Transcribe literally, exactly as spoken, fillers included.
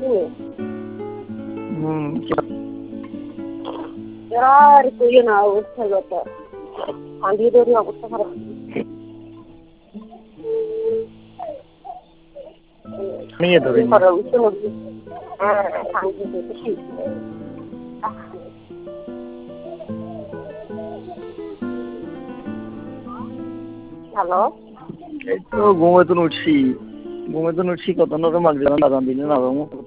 হুম আর কইও না অবস্থা কথা আগে ধরে অবস্থা খারাপ নিয়ে ধরে করা উচিত হ্যাঁ শান্তি দেখেছি হ্যালো এই তো ঘুমে তো উঠছি ঘুমে তো উঠছি কত নরম মাগরিব আজান দিলে না